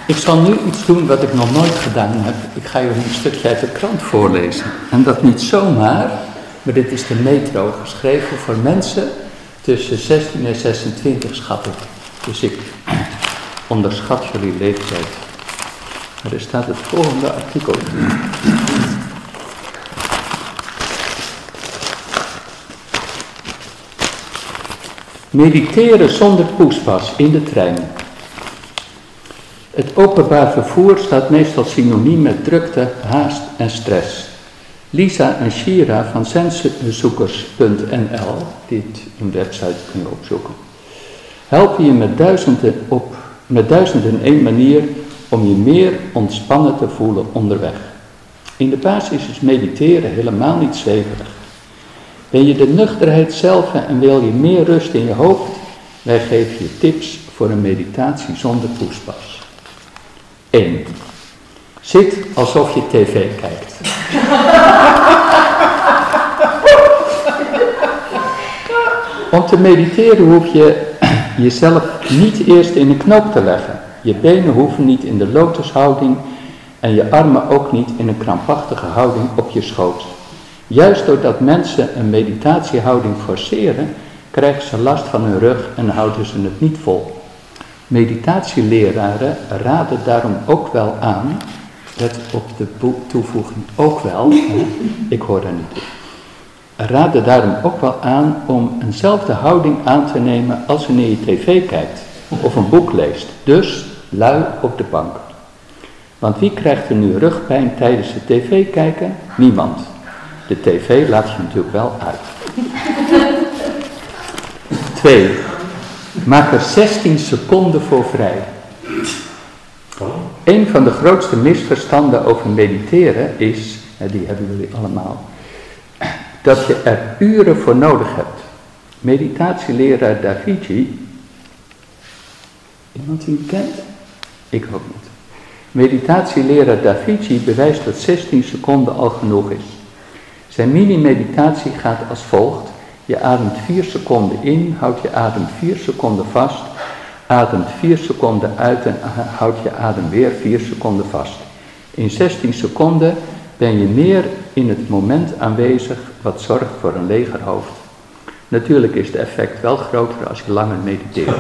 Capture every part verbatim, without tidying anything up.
Ik zal nu iets doen wat ik nog nooit gedaan heb. Ik ga jullie een stukje uit de krant voorlezen. En dat niet zomaar, maar dit is de Metro, geschreven voor mensen tussen zestien en zesentwintig, schat ik. Dus ik onderschat jullie leeftijd. Maar er staat het volgende artikel in. Mediteren zonder poespas in de trein. Het openbaar vervoer staat meestal synoniem met drukte, haast en stress. Lisa en Shira van zenzoekers punt n l, dit een website kun je opzoeken, helpen je met duizenden, op, met duizenden en één manier om je meer ontspannen te voelen onderweg. In de basis is mediteren helemaal niet zweverig. Ben je de nuchterheid zelf en wil je meer rust in je hoofd? Wij geven je tips voor een meditatie zonder poespas. één. Zit alsof je tv kijkt. Om te mediteren hoef je jezelf niet eerst in een knoop te leggen. Je benen hoeven niet in de lotushouding en je armen ook niet in een krampachtige houding op je schoot. Juist doordat mensen een meditatiehouding forceren, krijgen ze last van hun rug en houden ze het niet vol. Meditatieleraren raden daarom ook wel aan, let op de toevoeging ook wel, ik hoor daar niet toe, raden daarom ook wel aan om eenzelfde houding aan te nemen als wanneer je tv kijkt of een boek leest, dus lui op de bank. Want wie krijgt er nu rugpijn tijdens het tv kijken? Niemand. De tv laat je natuurlijk wel uit. Twee. Maak er zestien seconden voor vrij. Een van de grootste misverstanden over mediteren is, en die hebben jullie allemaal, dat je er uren voor nodig hebt. Meditatieleraar Davichi, iemand die het kent? Ik ook niet. Meditatieleraar Davichi bewijst dat zestien seconden al genoeg is. Zijn mini-meditatie gaat als volgt. Je ademt vier seconden in, houdt je adem vier seconden vast, ademt vier seconden uit en houdt je adem weer vier seconden vast. In zestien seconden ben je meer in het moment aanwezig, wat zorgt voor een leger hoofd. Natuurlijk is het effect wel groter als je langer mediteert.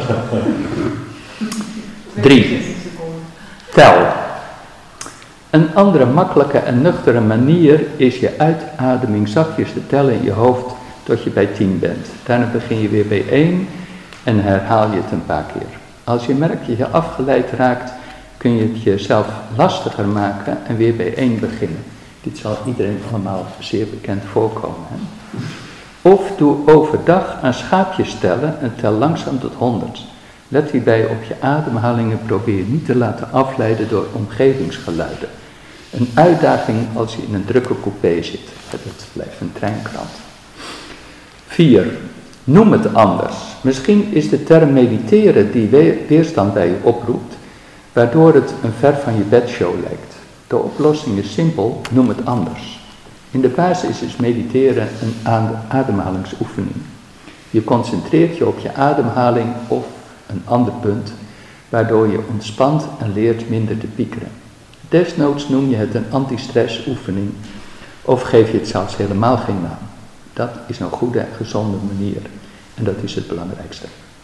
Drie. Tel. Een andere makkelijke en nuchtere manier is je uitademing zachtjes te tellen in je hoofd tot je bij tien bent. Daarna begin je weer bij één en herhaal je het een paar keer. Als je merkt dat je afgeleid raakt, kun je het jezelf lastiger maken en weer bij één beginnen. Dit zal iedereen allemaal zeer bekend voorkomen. Hè? Of doe overdag aan schaapjes tellen en tel langzaam tot honderd. Let hierbij op je ademhalingen, probeer niet te laten afleiden door omgevingsgeluiden. Een uitdaging als je in een drukke coupé zit. Het blijft een treinkrant. Vier. Noem het anders. Misschien is de term mediteren die weerstand bij je oproept, waardoor het een ver van je bedshow lijkt. De oplossing is simpel, noem het anders. In de basis is mediteren een ademhalingsoefening. Je concentreert je op je ademhaling of een ander punt, waardoor je ontspant en leert minder te piekeren. Desnoods noem je het een anti-stress oefening of geef je het zelfs helemaal geen naam. Dat is een goede en gezonde manier en dat is het belangrijkste.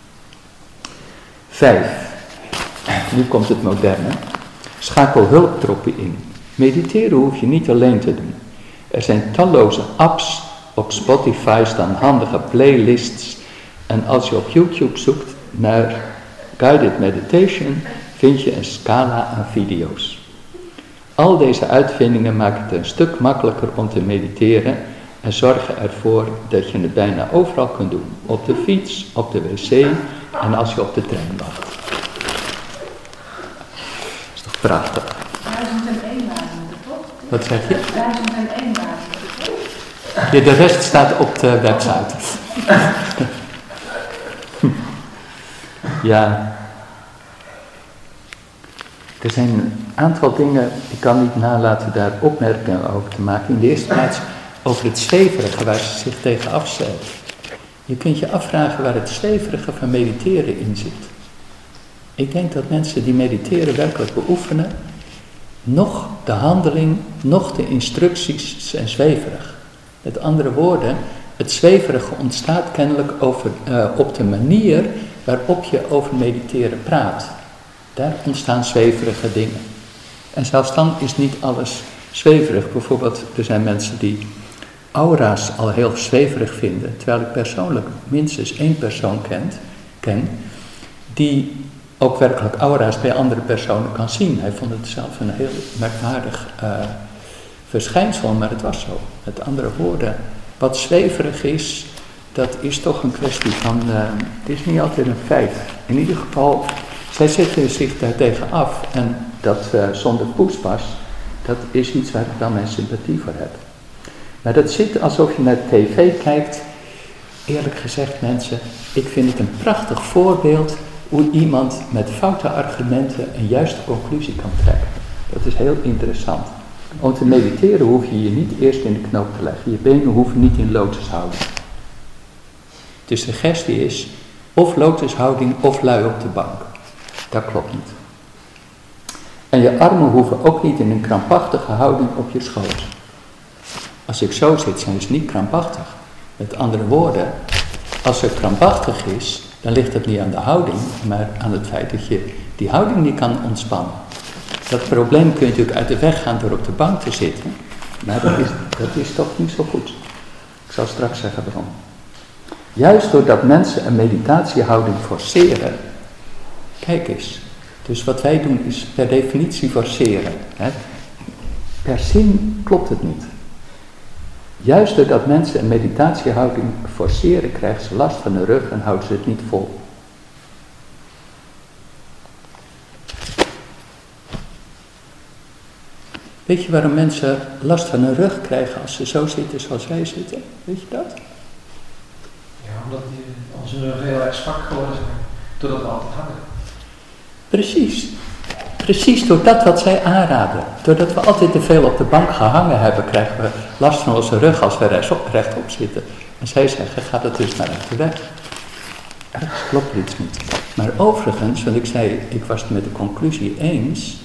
Vijf. Nu komt het moderne. Schakel hulptroepen in. Mediteren hoef je niet alleen te doen. Er zijn talloze apps, op Spotify staan handige playlists en als je op YouTube zoekt naar Guided Meditation vind je een scala aan video's. Al deze uitvindingen maken het een stuk makkelijker om te mediteren en zorgen ervoor dat je het bijna overal kunt doen. Op de fiets, op de wc en als je op de trein wacht. Dat is toch prachtig? Duizend en één waren het, toch? Wat zeg je? Duizend en één waren het, toch? Ja, de rest staat op de website. Ja. Er zijn een aantal dingen, ik kan niet nalaten daar opmerkingen over te maken. In de eerste plaats over het zweverige waar ze zich tegen afzet. Je kunt je afvragen waar het zweverige van mediteren in zit. Ik denk dat mensen die mediteren werkelijk beoefenen, nog de handeling, nog de instructies zijn zweverig. Met andere woorden, het zweverige ontstaat kennelijk over, uh, op de manier waarop je over mediteren praat. Daar ontstaan zweverige dingen. En zelfs dan is niet alles zweverig. Bijvoorbeeld, er zijn mensen die aura's al heel zweverig vinden, terwijl ik persoonlijk minstens één persoon kent, ken, die ook werkelijk aura's bij andere personen kan zien. Hij vond het zelf een heel merkwaardig uh, verschijnsel, maar het was zo. Met andere woorden, wat zweverig is, dat is toch een kwestie van, uh, het is niet altijd een feit. In ieder geval, zij zetten zich daartegen af en dat uh, zonder poespas, dat is iets waar ik dan mijn sympathie voor heb. Maar dat zit alsof je naar tv kijkt. Eerlijk gezegd mensen, ik vind het een prachtig voorbeeld hoe iemand met foute argumenten een juiste conclusie kan trekken. Dat is heel interessant. Om te mediteren hoef je je niet eerst in de knoop te leggen. Je benen hoeven niet in lotushouding. De suggestie is of lotushouding of lui op de bank. Dat klopt niet. En je armen hoeven ook niet in een krampachtige houding op je schoot. Als ik zo zit, zijn ze niet krampachtig. Met andere woorden, als het krampachtig is, dan ligt het niet aan de houding, maar aan het feit dat je die houding niet kan ontspannen. Dat probleem kun je natuurlijk uit de weg gaan door op de bank te zitten, maar dat is, dat is toch niet zo goed. Ik zal straks zeggen waarom. Juist doordat mensen een meditatiehouding forceren, kijk eens, dus wat wij doen is per definitie forceren. Hè? Per zin klopt het niet. Juist doordat mensen een meditatiehouding forceren, krijgen ze last van de rug en houden ze het niet vol. Weet je waarom mensen last van hun rug krijgen als ze zo zitten zoals wij zitten? Weet je dat? Ja, omdat die, onze rug heel erg zwak geworden zijn, doordat we altijd hangen. Precies. Precies door dat wat zij aanraden. Doordat we altijd te veel op de bank gehangen hebben, krijgen we last van onze rug als we rechtop, rechtop zitten. En zij zeggen, ga dat dus maar uit de weg. Ergens klopt iets niet. Maar overigens, want ik zei, ik was het met de conclusie eens.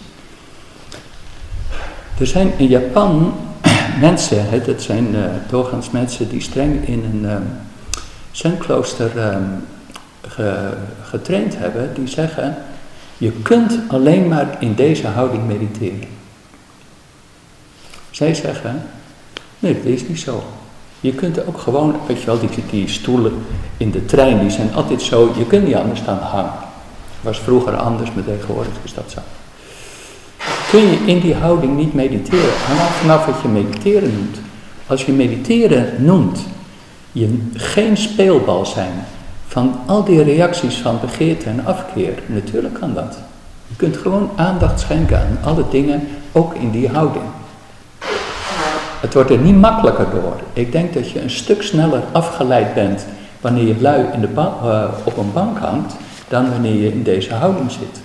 Er zijn in Japan mensen, hè, dat zijn uh, doorgaans mensen die streng in een um, zenklooster um, ge, getraind hebben, die zeggen, je kunt alleen maar in deze houding mediteren. Zij zeggen, nee, dat is niet zo. Je kunt ook gewoon, weet je wel, die, die stoelen in de trein, die zijn altijd zo, je kunt niet anders dan hangen. Het was vroeger anders, maar tegenwoordig is dat zo. Kun je in die houding niet mediteren? Hangt vanaf wat je mediteren noemt. Als je mediteren noemt, je geen speelbal zijn van al die reacties van begeerte en afkeer, natuurlijk kan dat. Je kunt gewoon aandacht schenken aan alle dingen, ook in die houding. Het wordt er niet makkelijker door. Ik denk dat je een stuk sneller afgeleid bent wanneer je lui in de ba- uh, op een bank hangt, dan wanneer je in deze houding zit.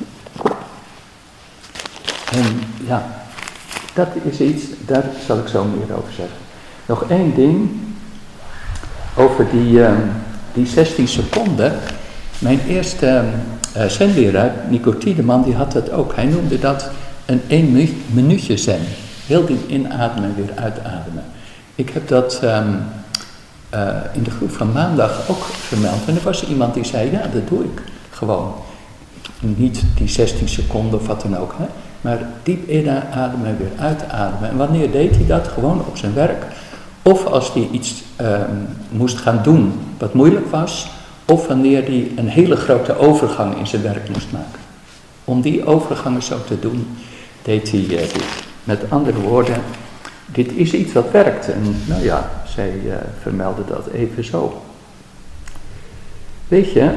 En ja, dat is iets, daar zal ik zo meer over zeggen. Nog één ding over die, uh, die zestien seconden. Mijn eerste uh, zenleraar, Nico Tiedeman, die had dat ook. Hij noemde dat een één minuutje zen. Heel diep inademen en weer uitademen. Ik heb dat um, uh, in de groep van maandag ook vermeld. En er was iemand die zei, ja, dat doe ik gewoon. Niet die zestien seconden of wat dan ook, hè. Maar diep inademen en weer uitademen. En wanneer deed hij dat? Gewoon op zijn werk. Of als hij iets um, moest gaan doen wat moeilijk was. Of wanneer hij een hele grote overgang in zijn werk moest maken. Om die overgangen zo te doen, deed hij uh, dit. Met andere woorden, dit is iets wat werkt. En nou ja, zij uh, vermelden dat even zo. Weet je,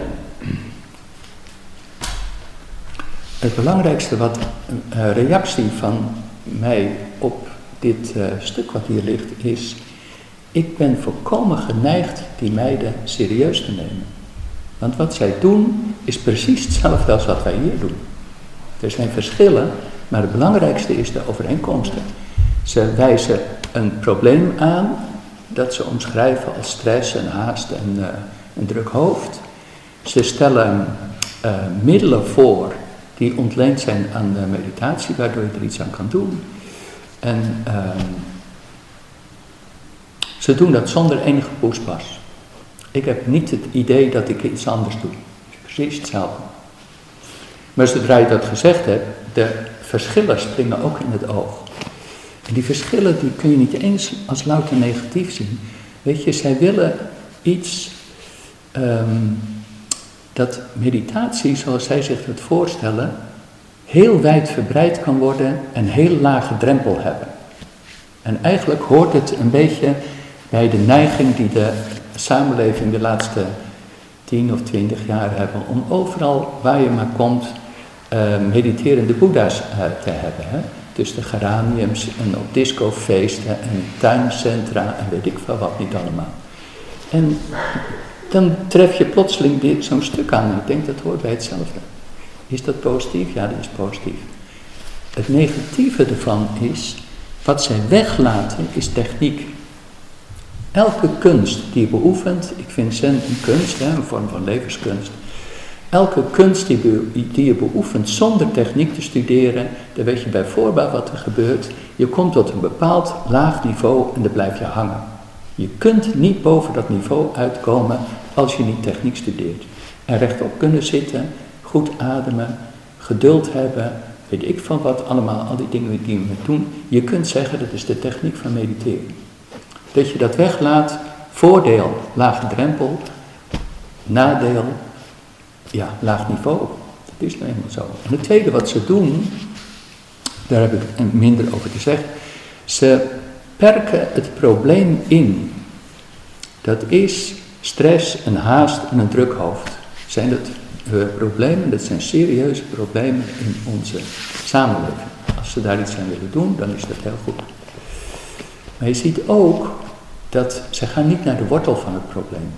het belangrijkste wat uh, reactie van mij op dit uh, stuk wat hier ligt is, ik ben volkomen geneigd die meiden serieus te nemen. Want wat zij doen is precies hetzelfde als wat wij hier doen. Er zijn verschillen, maar het belangrijkste is de overeenkomsten. Ze wijzen een probleem aan dat ze omschrijven als stress en haast en uh, een druk hoofd. Ze stellen uh, middelen voor die ontleend zijn aan de meditatie, waardoor je er iets aan kan doen. En um, ze doen dat zonder enige poespas. Ik heb niet het idee dat ik iets anders doe. Het is precies hetzelfde. Maar zodra je dat gezegd hebt, de verschillen springen ook in het oog. En die verschillen die kun je niet eens als louter negatief zien. Weet je, zij willen iets, um, dat meditatie, zoals zij zich het voorstellen, heel wijd verbreid kan worden en heel lage drempel hebben. En eigenlijk hoort het een beetje bij de neiging die de samenleving de laatste tien of twintig jaar hebben, om overal waar je maar komt, uh, mediterende boeddha's uh, te hebben. Hè? Dus de geraniums en op discofeesten en tuincentra en weet ik veel wat niet allemaal. En dan tref je plotseling dit, zo'n stuk aan en ik denk dat hoort bij hetzelfde. Is dat positief? Ja, dat is positief. Het negatieve ervan is, wat zij weglaten is techniek. Elke kunst die je beoefent, ik vind zen een kunst, hè, een vorm van levenskunst. Elke kunst die, be, die je beoefent zonder techniek te studeren, dan weet je bij voorbaat wat er gebeurt. Je komt tot een bepaald laag niveau en dan blijf je hangen. Je kunt niet boven dat niveau uitkomen als je niet techniek studeert. En rechtop kunnen zitten, goed ademen, geduld hebben, weet ik van wat allemaal, al die dingen die we doen. Je kunt zeggen dat is de techniek van mediteren. Dat je dat weglaat, voordeel, lage drempel, nadeel, ja, laag niveau. Dat is nou eenmaal zo. En het tweede wat ze doen, daar heb ik minder over te zeggen, ze perken het probleem in. Dat is stress, een haast en een druk hoofd. Zijn dat uh, problemen, dat zijn serieuze problemen in onze samenleving. Als ze daar iets aan willen doen, dan is dat heel goed. Maar je ziet ook dat ze gaan niet naar de wortel van het probleem.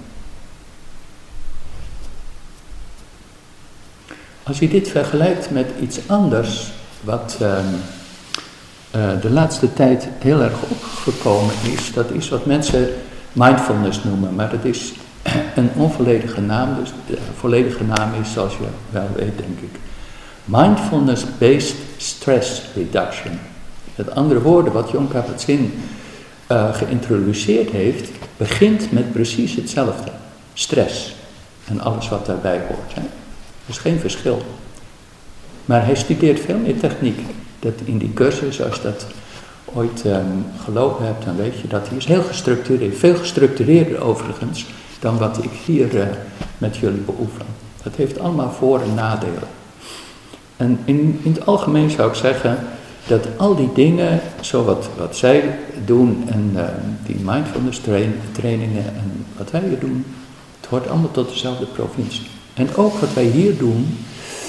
Als je dit vergelijkt met iets anders, wat uh, uh, de laatste tijd heel erg opgekomen is, dat is wat mensen mindfulness noemen, maar dat is een onvolledige naam, dus de volledige naam is, zoals je wel weet, denk ik, mindfulness-based stress reduction. Met andere woorden, wat Jon Kabat-Zinn uh, geïntroduceerd heeft, begint met precies hetzelfde. Stress en alles wat daarbij hoort. Hè. Er is geen verschil. Maar hij studeert veel meer techniek. Dat in die cursus, als je dat ooit um, gelopen hebt, dan weet je dat hij is heel gestructureerd. Veel gestructureerder overigens dan wat ik hier uh, met jullie beoefen. Dat heeft allemaal voor- en nadelen. En in, in het algemeen zou ik zeggen dat al die dingen, zo wat, wat zij doen en uh, die mindfulness train, trainingen en wat wij hier doen, het hoort allemaal tot dezelfde provincie. En ook wat wij hier doen,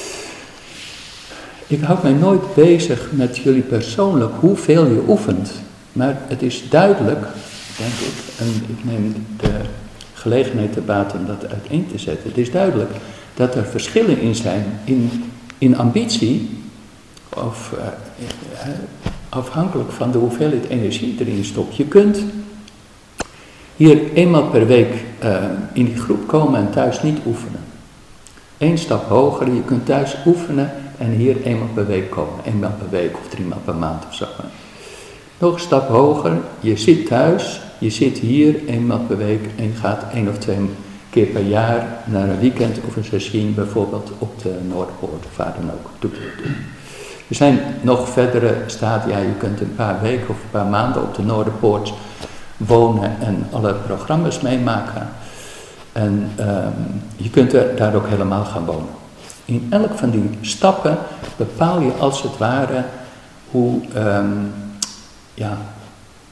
ik houd mij nooit bezig met jullie persoonlijk hoeveel je oefent. Maar het is duidelijk, denk ik, en ik neem de gelegenheid te baat om dat uiteen te zetten. Het is duidelijk dat er verschillen in zijn in, in ambitie, of uh, uh, afhankelijk van de hoeveelheid energie erin stopt. Je kunt hier eenmaal per week uh, in die groep komen en thuis niet oefenen. Eén stap hoger, je kunt thuis oefenen en hier eenmaal per week komen. Eenmaal per week of driemaal per maand of zo. Nog een stap hoger, je zit thuis, je zit hier eenmaal per week en je gaat één of twee keer per jaar naar een weekend of een sessie, bijvoorbeeld op de Noordpoort of waar dan ook. Er zijn nog verdere stadia, je kunt een paar weken of een paar maanden op de Noorderpoort wonen en alle programma's meemaken. En um, je kunt er daar ook helemaal gaan wonen. In elk van die stappen bepaal je als het ware hoe, um, ja,